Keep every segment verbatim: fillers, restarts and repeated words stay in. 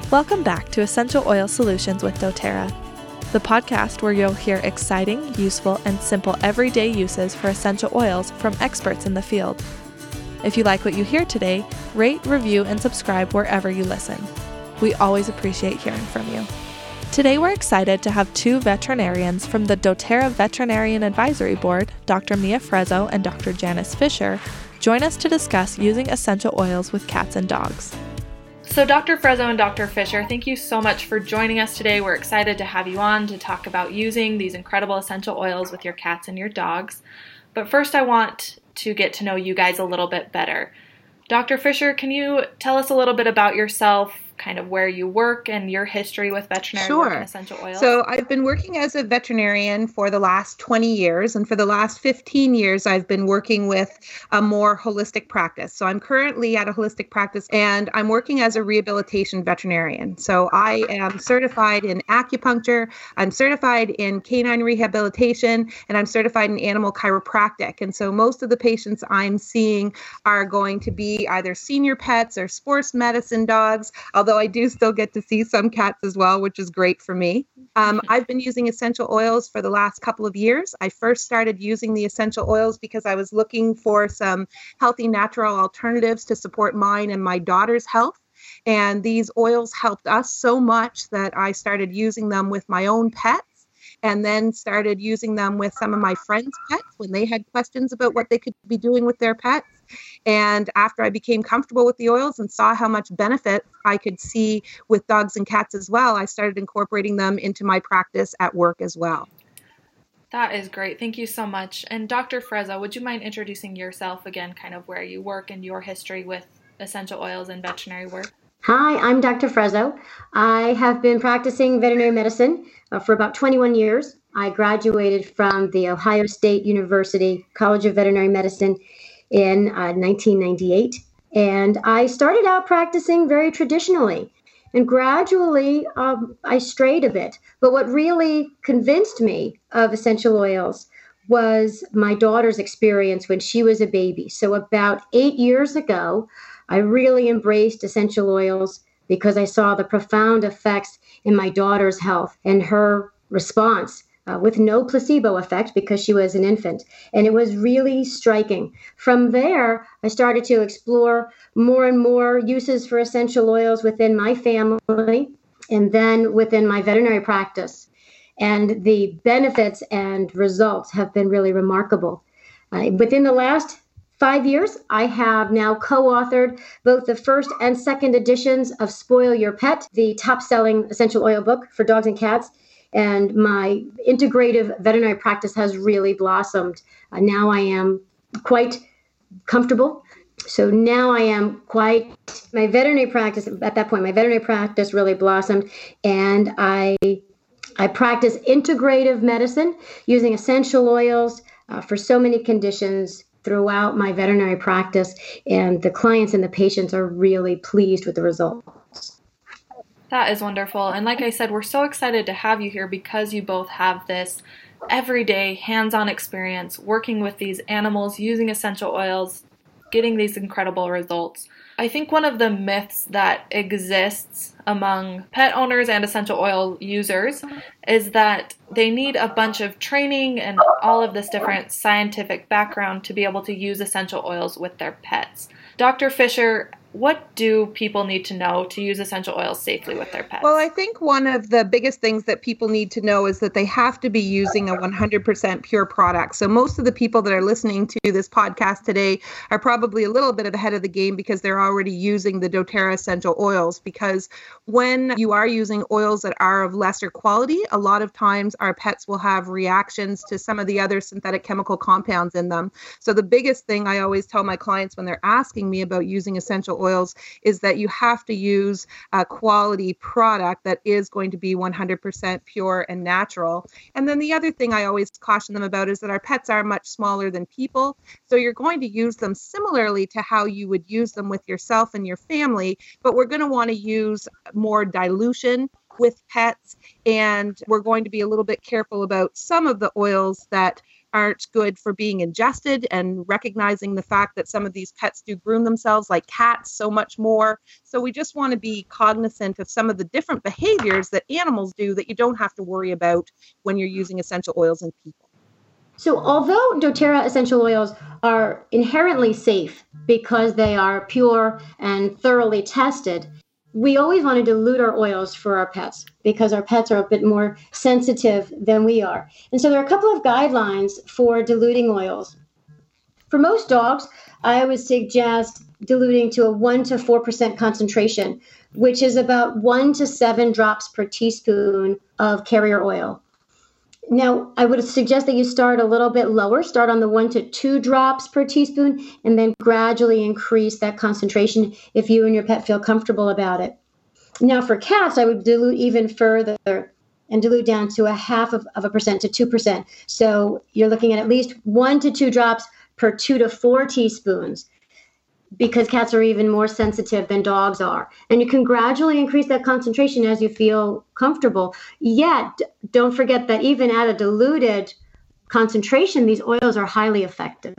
Welcome back to Essential Oil Solutions with doTERRA, the podcast where you'll hear exciting, useful, and simple everyday uses for essential oils from experts in the field. If you like what you hear today, rate, review, and subscribe wherever you listen. We always appreciate hearing from you. Today we're excited to have two veterinarians from the doTERRA Veterinarian Advisory Board, Doctor Mia Frezzo and Doctor Janice Fisher, join us to discuss using essential oils with cats and dogs. So Doctor Frezzo and Doctor Fisher, thank you so much for joining us today. We're excited to have you on to talk about using these incredible essential oils with your cats and your dogs. But first I want to get to know you guys a little bit better. Doctor Fisher, can you tell us a little bit about yourself, kind of where you work and your history with veterinary Sure. work and essential oils? So I've been working as a veterinarian for the last twenty years, and for the last fifteen years, I've been working with a more holistic practice. So I'm currently at a holistic practice, and I'm working as a rehabilitation veterinarian. So I am certified in acupuncture, I'm certified in canine rehabilitation, and I'm certified in animal chiropractic. And so most of the patients I'm seeing are going to be either senior pets or sports medicine dogs, although I do still get to see some cats as well, which is great for me. Um, I've been using essential oils for the last couple of years. I first started using the essential oils because I was looking for some healthy natural alternatives to support mine and my daughter's health. And these oils helped us so much that I started using them with my own pets, and then started using them with some of my friends' pets when they had questions about what they could be doing with their pets. And after I became comfortable with the oils and saw how much benefit I could see with dogs and cats as well, I started incorporating them into my practice at work as well. That is great. Thank you so much. And Doctor Frezzo, would you mind introducing yourself again, kind of where you work and your history with essential oils and veterinary work? Hi, I'm Doctor Frezzo. I have been practicing veterinary medicine uh, for about twenty-one years. I graduated from the Ohio State University College of Veterinary Medicine in uh, nineteen ninety-eight. And I started out practicing very traditionally. And gradually, um, I strayed a bit. But what really convinced me of essential oils was my daughter's experience when she was a baby. So about eight years ago, I really embraced essential oils because I saw the profound effects in my daughter's health and her response uh, with no placebo effect because she was an infant. And it was really striking. From there, I started to explore more and more uses for essential oils within my family and then within my veterinary practice. And the benefits and results have been really remarkable. Uh, within the last Five years, I have now co-authored both the first and second editions of Spoil Your Pet, the top-selling essential oil book for dogs and cats. And my integrative veterinary practice has really blossomed. Uh, now I am quite comfortable. So now I am quite, my veterinary practice, at that point, my veterinary practice really blossomed. And I, I practice integrative medicine using essential oils uh, for so many conditions throughout my veterinary practice, and the clients and the patients are really pleased with the results. That is wonderful. And like I said, we're so excited to have you here because you both have this everyday hands-on experience working with these animals, using essential oils, getting these incredible results. I think one of the myths that exists among pet owners and essential oil users is that they need a bunch of training and all of this different scientific background to be able to use essential oils with their pets. Doctor Fisher, what do people need to know to use essential oils safely with their pets? Well, I think one of the biggest things that people need to know is that they have to be using a one hundred percent pure product. So most of the people that are listening to this podcast today are probably a little bit ahead of the game because they're already using the doTERRA essential oils. Because when you are using oils that are of lesser quality, a lot of times our pets will have reactions to some of the other synthetic chemical compounds in them. So the biggest thing I always tell my clients when they're asking me about using essential oils is that you have to use a quality product that is going to be one hundred percent pure and natural. And then the other thing I always caution them about is that our pets are much smaller than people. So you're going to use them similarly to how you would use them with yourself and your family, but we're going to want to use more dilution with pets, and we're going to be a little bit careful about some of the oils that aren't good for being ingested, and recognizing the fact that some of these pets do groom themselves, like cats, so much more. So we just want to be cognizant of some of the different behaviors that animals do that you don't have to worry about when you're using essential oils in people. So although doTERRA essential oils are inherently safe because they are pure and thoroughly tested, we always want to dilute our oils for our pets because our pets are a bit more sensitive than we are. And so there are a couple of guidelines for diluting oils. For most dogs, I would suggest diluting to a one to four percent concentration, which is about one to seven drops per teaspoon of carrier oil. Now, I would suggest that you start a little bit lower, start on the one to two drops per teaspoon, and then gradually increase that concentration if you and your pet feel comfortable about it. Now, for cats, I would dilute even further and dilute down to a half of, of a percent to two percent. So you're looking at at least one to two drops per two to four teaspoons, because cats are even more sensitive than dogs are. And you can gradually increase that concentration as you feel comfortable. Yet, don't forget that even at a diluted concentration, these oils are highly effective.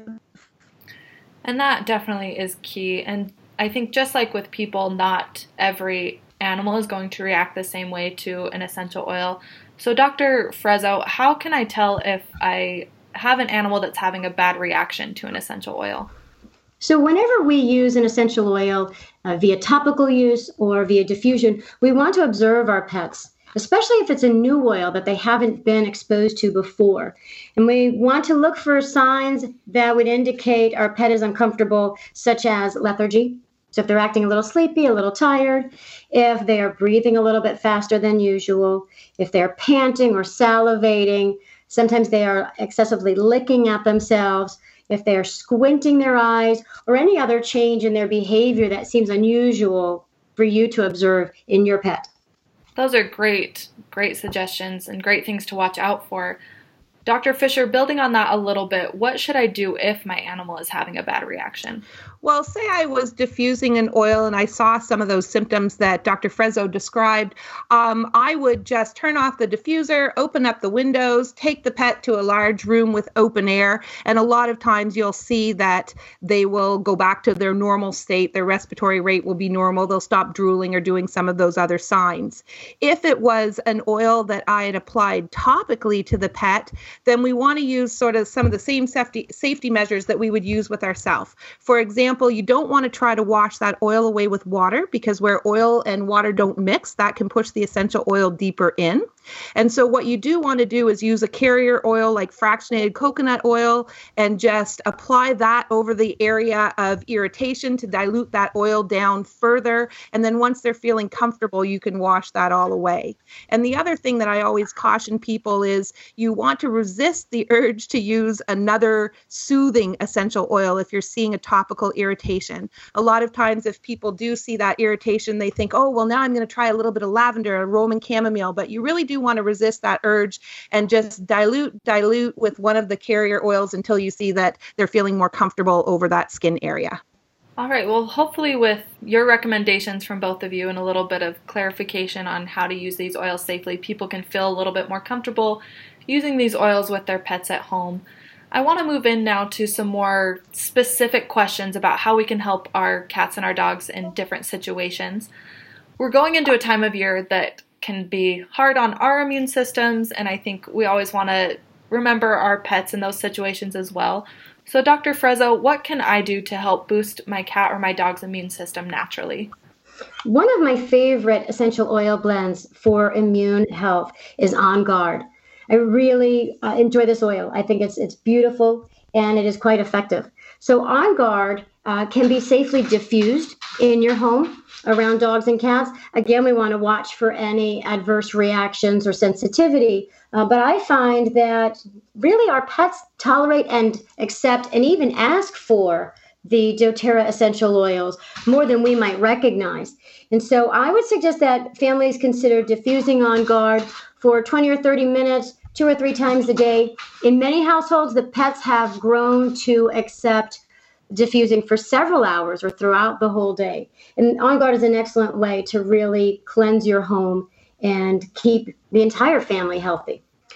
And that definitely is key. And I think just like with people, not every animal is going to react the same way to an essential oil. So Doctor Frezzo, how can I tell if I have an animal that's having a bad reaction to an essential oil? So whenever we use an essential oil uh, via topical use or via diffusion, we want to observe our pets, especially if it's a new oil that they haven't been exposed to before. And we want to look for signs that would indicate our pet is uncomfortable, such as lethargy. So if they're acting a little sleepy, a little tired, if they are breathing a little bit faster than usual, if they're panting or salivating, sometimes they are excessively licking at themselves, if they're squinting their eyes, or any other change in their behavior that seems unusual for you to observe in your pet. Those are great, great suggestions and great things to watch out for. Doctor Fisher, building on that a little bit, what should I do if my animal is having a bad reaction? Well, say I was diffusing an oil and I saw some of those symptoms that Doctor Frezzo described. Um, I would just turn off the diffuser, open up the windows, take the pet to a large room with open air. And a lot of times you'll see that they will go back to their normal state. Their respiratory rate will be normal. They'll stop drooling or doing some of those other signs. If it was an oil that I had applied topically to the pet, then we want to use sort of some of the same safety safety measures that we would use with ourselves. For example, you don't want to try to wash that oil away with water, because where oil and water don't mix, that can push the essential oil deeper in. And so what you do want to do is use a carrier oil like fractionated coconut oil and just apply that over the area of irritation to dilute that oil down further. And then once they're feeling comfortable, you can wash that all away. And the other thing that I always caution people is you want to resist the urge to use another soothing essential oil if you're seeing a topical irritation. A lot of times if people do see that irritation, they think, oh, well, now I'm going to try a little bit of lavender or Roman chamomile, but you really do want to resist that urge and just dilute, dilute with one of the carrier oils until you see that they're feeling more comfortable over that skin area. All right, well, hopefully with your recommendations from both of you and a little bit of clarification on how to use these oils safely, people can feel a little bit more comfortable using these oils with their pets at home. I want to move in now to some more specific questions about how we can help our cats and our dogs in different situations. We're going into a time of year that can be hard on our immune systems, and I think we always want to remember our pets in those situations as well. So Doctor Frezzo, what can I do to help boost my cat or my dog's immune system naturally? One of my favorite essential oil blends for immune health is On Guard. I really uh, enjoy this oil. I think it's it's beautiful and it is quite effective. So On Guard uh, can be safely diffused in your home around dogs and cats. Again, we want to watch for any adverse reactions or sensitivity. Uh, but I find that really our pets tolerate and accept and even ask for the doTERRA essential oils more than we might recognize. And so I would suggest that families consider diffusing On Guard for twenty or thirty minutes, two or three times a day. In many households, the pets have grown to accept diffusing for several hours or throughout the whole day. And On Guard is an excellent way to really cleanse your home and keep the entire family healthy.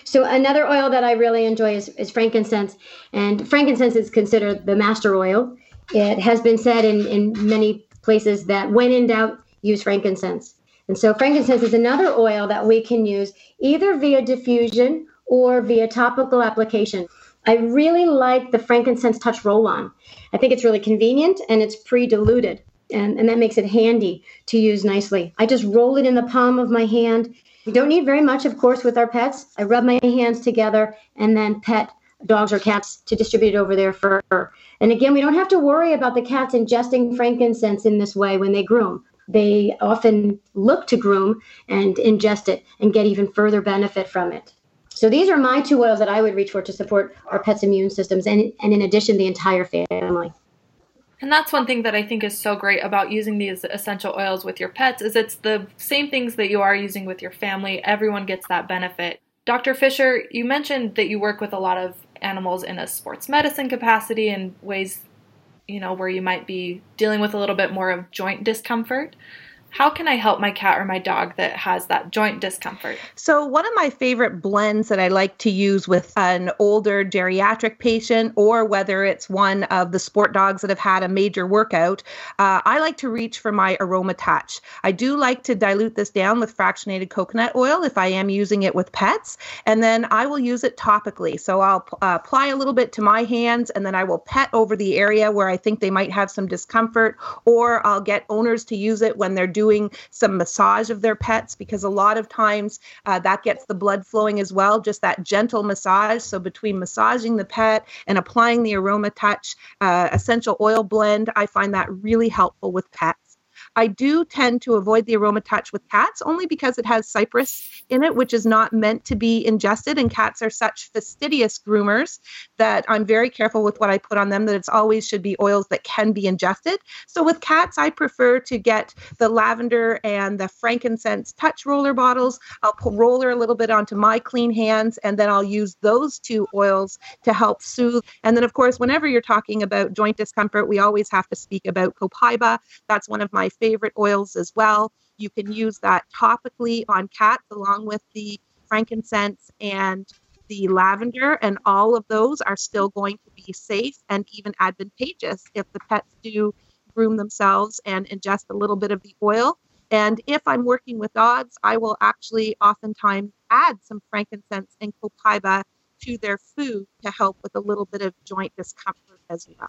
So another oil that I really enjoy is, is frankincense. And frankincense is considered the master oil. It has been said in, in many places that when in doubt, use frankincense. And so frankincense is another oil that we can use either via diffusion or via topical application. I really like the frankincense touch roll-on. I think it's really convenient and it's pre-diluted. And, and that makes it handy to use nicely. I just roll it in the palm of my hand. We don't need very much, of course, with our pets. I rub my hands together and then pet dogs or cats to distribute it over their fur. And again, we don't have to worry about the cats ingesting frankincense in this way when they groom. They often look to groom and ingest it and get even further benefit from it. So these are my two oils that I would reach for to support our pets' immune systems and, and in addition, the entire family. And that's one thing that I think is so great about using these essential oils with your pets is it's the same things that you are using with your family. Everyone gets that benefit. Doctor Fisher, you mentioned that you work with a lot of animals in a sports medicine capacity in ways, you know, where you might be dealing with a little bit more of joint discomfort. How can I help my cat or my dog that has that joint discomfort? So one of my favorite blends that I like to use with an older geriatric patient, or whether it's one of the sport dogs that have had a major workout, uh, I like to reach for my Aroma Touch. I do like to dilute this down with fractionated coconut oil if I am using it with pets, and then I will use it topically. So I'll uh, apply a little bit to my hands, and then I will pet over the area where I think they might have some discomfort, or I'll get owners to use it when they're doing doing some massage of their pets, because a lot of times uh, that gets the blood flowing as well, just that gentle massage. So between massaging the pet and applying the Aroma Touch uh, essential oil blend, I find that really helpful with pets. I do tend to avoid the Aroma Touch with cats only because it has cypress in it, which is not meant to be ingested. And cats are such fastidious groomers that I'm very careful with what I put on them, that it's always should be oils that can be ingested. So with cats, I prefer to get the lavender and the frankincense touch roller bottles. I'll put roller a little bit onto my clean hands, and then I'll use those two oils to help soothe. And then, of course, whenever you're talking about joint discomfort, we always have to speak about copaiba. That's one of my favorite oils as well. You can use that topically on cats along with the frankincense and the lavender, and all of those are still going to be safe and even advantageous if the pets do groom themselves and ingest a little bit of the oil. And if I'm working with dogs, I will actually oftentimes add some frankincense and copaiba to their food to help with a little bit of joint discomfort as well.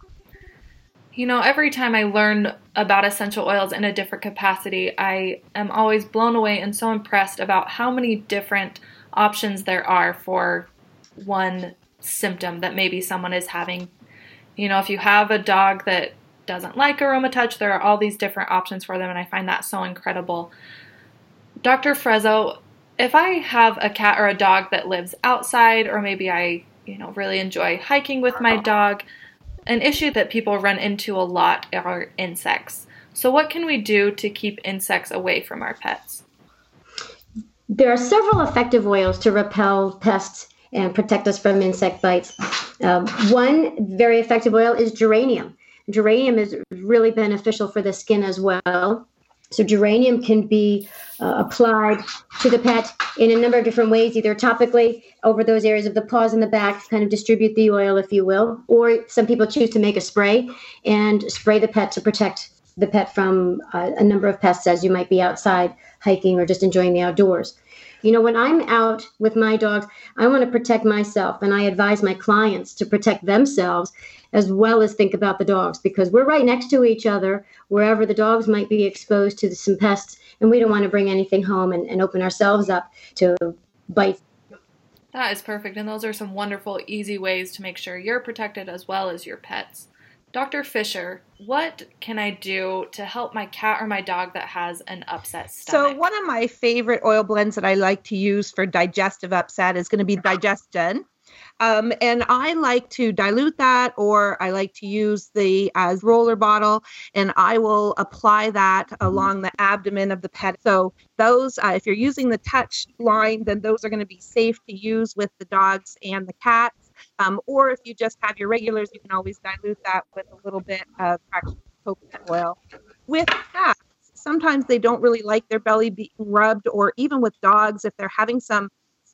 You know, every time I learn about essential oils in a different capacity, I am always blown away and so impressed about how many different options there are for one symptom that maybe someone is having. You know, if you have a dog that doesn't like Aroma Touch, there are all these different options for them, and I find that so incredible. Doctor Frezzo, if I have a cat or a dog that lives outside, or maybe I, you know, really enjoy hiking with my dog, an issue that people run into a lot are insects. So what can we do to keep insects away from our pets? There are several effective oils to repel pests and protect us from insect bites. Um, one very effective oil is geranium. Geranium is really beneficial for the skin as well. So geranium can be uh, applied to the pet in a number of different ways, either topically over those areas of the paws and the back, kind of distribute the oil, if you will, or some people choose to make a spray and spray the pet to protect the pet from uh, a number of pests as you might be outside hiking or just enjoying the outdoors. You know, when I'm out with my dogs, I want to protect myself, and I advise my clients to protect themselves as well as think about the dogs, because we're right next to each other wherever the dogs might be exposed to some pests, and we don't want to bring anything home and, and open ourselves up to bites. That is perfect, and those are some wonderful, easy ways to make sure you're protected as well as your pets. Doctor Fisher, what can I do to help my cat or my dog that has an upset stomach? So one of my favorite oil blends that I like to use for digestive upset is going to be Digesgen. Um, and I like to dilute that, or I like to use the uh, roller bottle, and I will apply that along the abdomen of the pet. So those, uh, if you're using the touch line, then those are going to be safe to use with the dogs and the cats. Um, or if you just have your regulars, you can always dilute that with a little bit of fractionated coconut oil. With cats, sometimes they don't really like their belly being rubbed, or even with dogs, if they're having some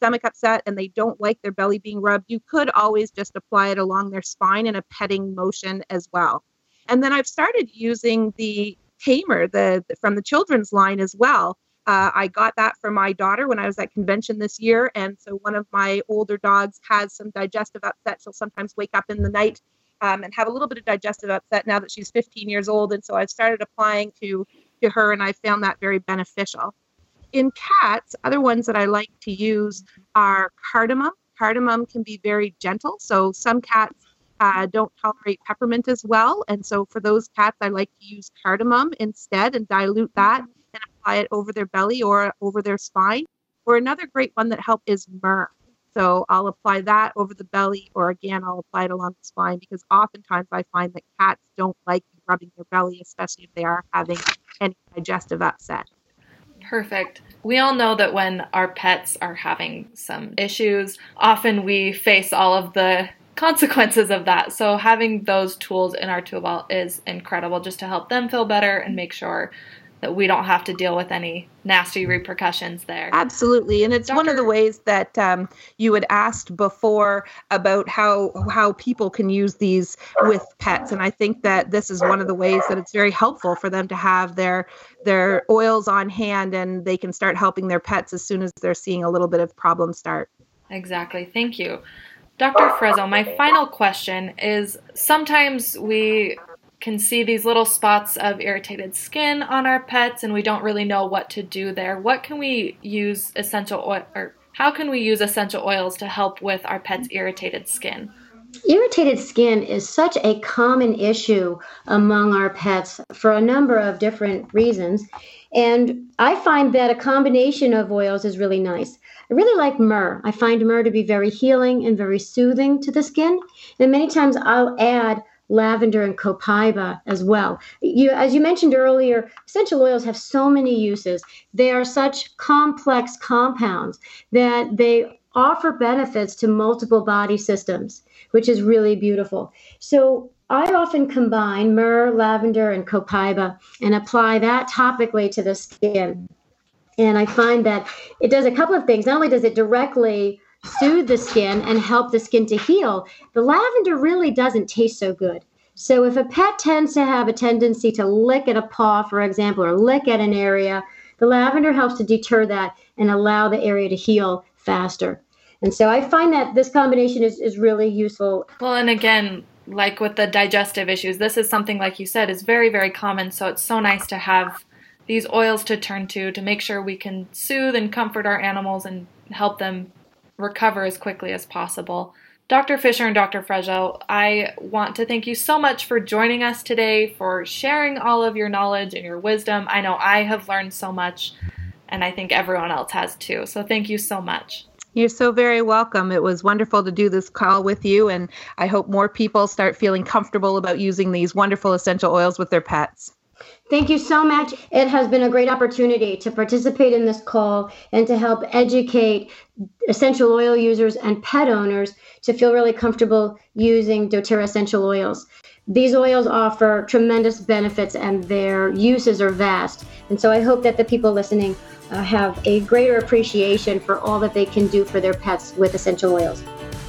stomach upset and they don't like their belly being rubbed, you could always just apply it along their spine in a petting motion as well. And then I've started using the tamer the from the children's line as well. Uh, I got that for my daughter when I was at convention this year. And so one of my older dogs has some digestive upset. She'll sometimes wake up in the night um, and have a little bit of digestive upset now that she's fifteen years old. And so I've started applying to, to her, and I found that very beneficial. In cats, other ones that I like to use are cardamom. Cardamom can be very gentle. So some cats uh, don't tolerate peppermint as well. And so for those cats, I like to use cardamom instead and dilute that and apply it over their belly or over their spine. Or another great one that helps is myrrh. So I'll apply that over the belly, or again, I'll apply it along the spine, because oftentimes I find that cats don't like rubbing their belly, especially if they are having any digestive upset. Perfect. We all know that when our pets are having some issues, often we face all of the consequences of that. So having those tools in our tool belt is incredible, just to help them feel better and make sure that we don't have to deal with any nasty repercussions there. Absolutely. And it's Doctor one of the ways that um, you had asked before about how how people can use these with pets. And I think that this is one of the ways that it's very helpful for them to have their their oils on hand, and they can start helping their pets as soon as they're seeing a little bit of problem start. Exactly. Thank you. Doctor Frezzo, my final question is, sometimes we can see these little spots of irritated skin on our pets and we don't really know what to do there. What can we use essential oil, or how can we use essential oils to help with our pet's irritated skin? Irritated skin is such a common issue among our pets for a number of different reasons. And I find that a combination of oils is really nice. I really like myrrh. I find myrrh to be very healing and very soothing to the skin. And many times I'll add lavender and copaiba as well. You, as you mentioned earlier, essential oils have so many uses. They are such complex compounds that they offer benefits to multiple body systems, which is really beautiful. So I often combine myrrh, lavender, and copaiba and apply that topically to the skin. And I find that it does a couple of things. Not only does it directly soothe the skin and help the skin to heal, the lavender really doesn't taste so good. So if a pet tends to have a tendency to lick at a paw, for example, or lick at an area, the lavender helps to deter that and allow the area to heal faster. And so I find that this combination is, is really useful. Well, and again, like with the digestive issues, this is something, like you said, is very, very common. So it's so nice to have these oils to turn to to make sure we can soothe and comfort our animals and help them recover as quickly as possible. Doctor Fisher and Doctor Frezzo, I want to thank you so much for joining us today, for sharing all of your knowledge and your wisdom. I know I have learned so much, and I think everyone else has too. So thank you so much. You're so very welcome. It was wonderful to do this call with you, and I hope more people start feeling comfortable about using these wonderful essential oils with their pets. Thank you so much. It has been a great opportunity to participate in this call and to help educate essential oil users and pet owners to feel really comfortable using doTERRA essential oils. These oils offer tremendous benefits and their uses are vast. And so I hope that the people listening uh, have a greater appreciation for all that they can do for their pets with essential oils.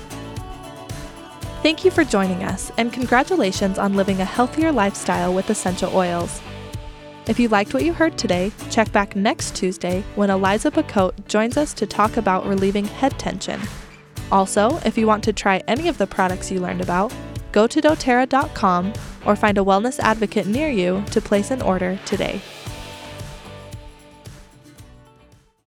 Thank you for joining us, and congratulations on living a healthier lifestyle with essential oils. If you liked what you heard today, check back next Tuesday when Eliza Bacote joins us to talk about relieving head tension. Also, if you want to try any of the products you learned about, go to doterra dot com or find a wellness advocate near you to place an order today.